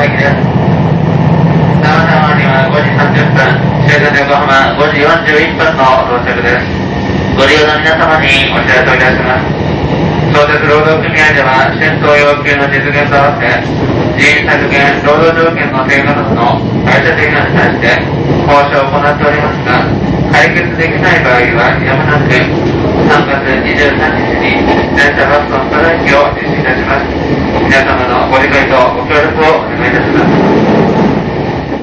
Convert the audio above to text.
駅です。長浜には5時30分、終電横浜5時41分の到着です。ご利用の皆様にお知らせをいたします。相鉄労働組合では、春闘要求の実現と合わせ、人員削減、労働条件の低下などの会社事業に対して交渉を行っておりますが、解決できない場合はやむなく3月23日に電車バスのストライキを実施いたします。皆様のご理解とご協力を